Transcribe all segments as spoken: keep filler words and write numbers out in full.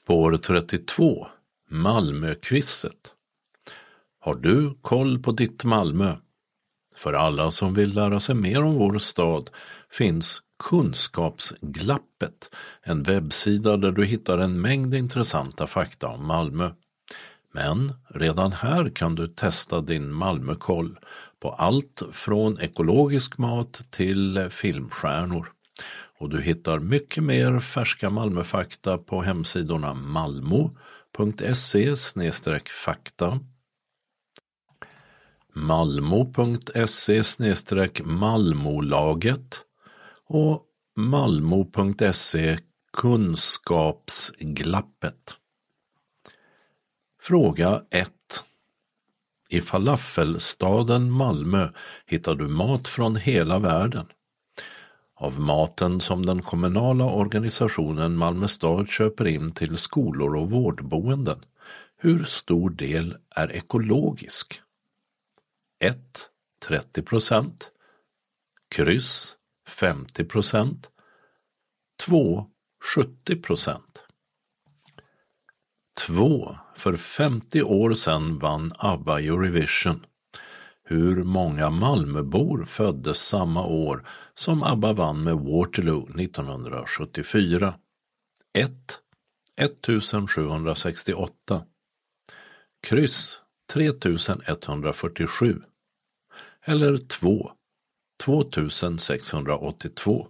Spår trettiotvå, Malmöquizet. Har du koll på ditt Malmö? För alla som vill lära sig mer om vår stad finns Kunskapsglappet, en webbsida där du hittar en mängd intressanta fakta om Malmö. Men redan här kan du testa din Malmökoll på allt från ekologisk mat till filmstjärnor. Och du hittar mycket mer färska Malmöfakta på hemsidorna malmo punkt se slash fakta, malmo punkt se slash malmolaget och malmo punkt se kunskapsglappet. Fråga ett. I falafelstaden Malmö hittar du mat från hela världen. Av maten som den kommunala organisationen Malmö stad köper in till skolor och vårdboenden, hur stor del är ekologisk? ett. trettio procent. Kryss femtio procent. två. sjuttio procent. två. För femtio år sedan vann ABBA Eurovision. Hur många Malmöbor föddes samma år som ABBA vann med Waterloo nittonhundrasjuttiofyra? ett. ettusensjuhundrasextioåtta. Kryss tretusenetthundrafyrtiosju. Eller två. tvåtusensexhundraåttiotvå.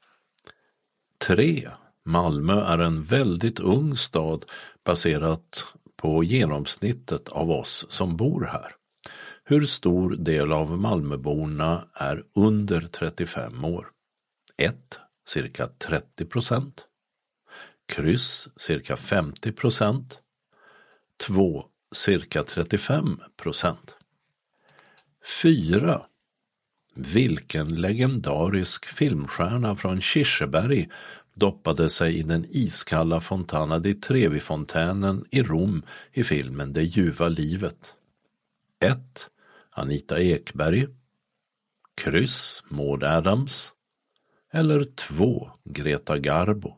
tre. Malmö är en väldigt ung stad baserat på genomsnittet av oss som bor här. Hur stor del av Malmöborna är under trettiofem år? ett. Cirka trettio procent. Kryss cirka femtio procent. två. Cirka trettiofem procent. fyra. Vilken legendarisk filmstjärna från Kirseberg doppade sig i den iskalla Fontana di Trevi-fontänen i Rom i filmen Det ljuva livet? ett. Anita Ekberg. Kryss Maud Adams. Eller två. Greta Garbo.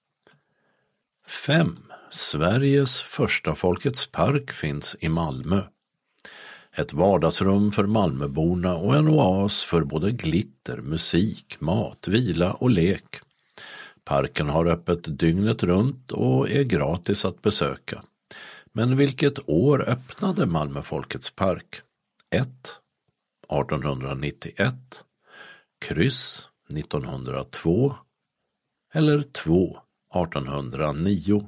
fem. Sveriges första Folkets park finns i Malmö. Ett vardagsrum för Malmöborna och en oas för både glitter, musik, mat, vila och lek. Parken har öppet dygnet runt och är gratis att besöka. Men vilket år öppnade Malmö Folkets park? ett. artonhundranittioett. Kryss nittonhundratvå. Eller två. artonhundranio.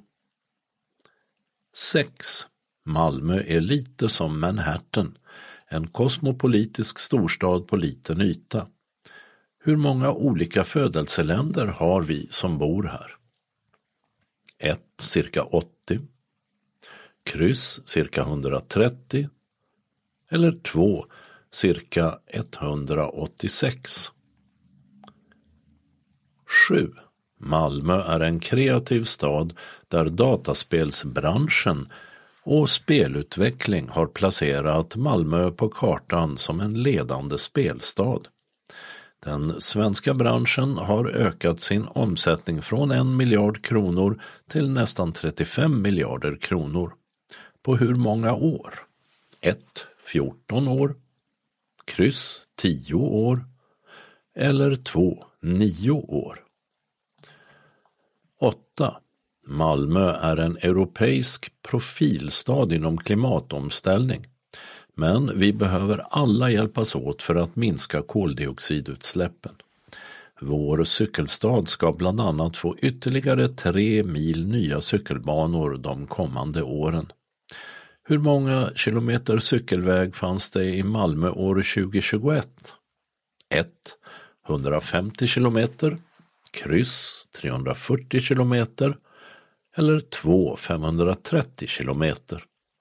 sex. Malmö är lite som Manhattan, en kosmopolitisk storstad på liten yta. Hur många olika födelseländer har vi som bor här? ett. Cirka åttio. Kryss cirka etthundratrettio. Eller två. Cirka etthundraåttiosex. sju. Malmö är en kreativ stad där dataspelsbranschen och spelutveckling har placerat Malmö på kartan som en ledande spelstad. Den svenska branschen har ökat sin omsättning från en miljard kronor till nästan trettiofem miljarder kronor. På hur många år? ett. fjorton år. Kryss tio år. Eller två. nio år. åtta. Malmö är en europeisk profilstad inom klimatomställning. Men vi behöver alla hjälpas åt för att minska koldioxidutsläppen. Vår cykelstad ska bland annat få ytterligare tre mil nya cykelbanor de kommande åren. Hur många kilometer cykelväg fanns det i Malmö år tjugohundratjugoett? ett. hundrafemtio kilometer. Kryss trehundrafyrtio kilometer. Eller två. femhundratrettio kilometer.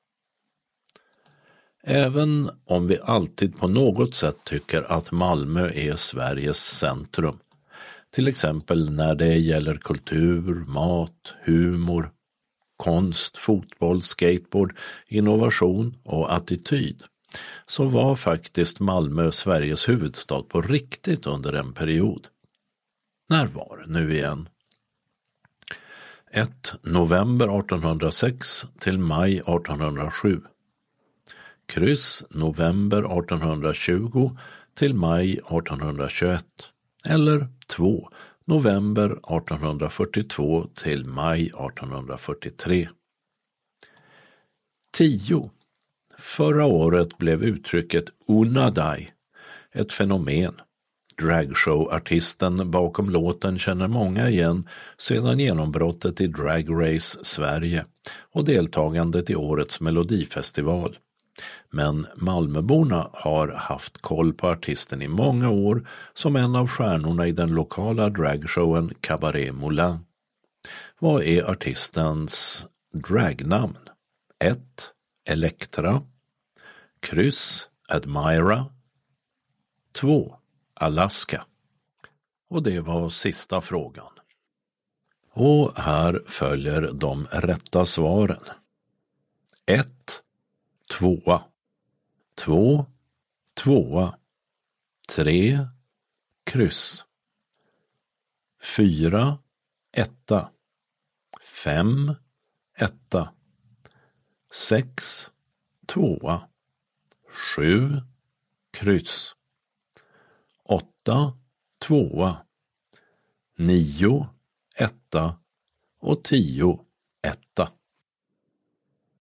Även om vi alltid på något sätt tycker att Malmö är Sveriges centrum, till exempel när det gäller kultur, mat, humor, konst, fotboll, skateboard, innovation och attityd, så var faktiskt Malmö Sveriges huvudstad på riktigt under en period. När var det nu igen? ett november artonhundrasex till maj artonhundrasju. Kryss november artonhundratjugo till maj artonhundratjugoett. Eller två november artonhundrafyrtiotvå till maj artonhundrafyrtiotre. tio. Förra året blev uttrycket Unadai ett fenomen. Dragshow-artisten bakom låten känner många igen sedan genombrottet i Drag Race Sverige och deltagandet i årets melodifestival. Men Malmöborna har haft koll på artisten i många år som en av stjärnorna i den lokala dragshowen Cabaret Moulin. Vad är artistens dragnamn? ett. Elektra. Kryss. Admira. två. Alaska. Och det var sista frågan. Och här följer de rätta svaren. ett. Tvåa. två. Tvåa. tre. Kryss. fyra. Etta. fem. Etta. sex. Tvåa. sju. Kryss. åtta. Tvåa. nio. Etta. Och tio.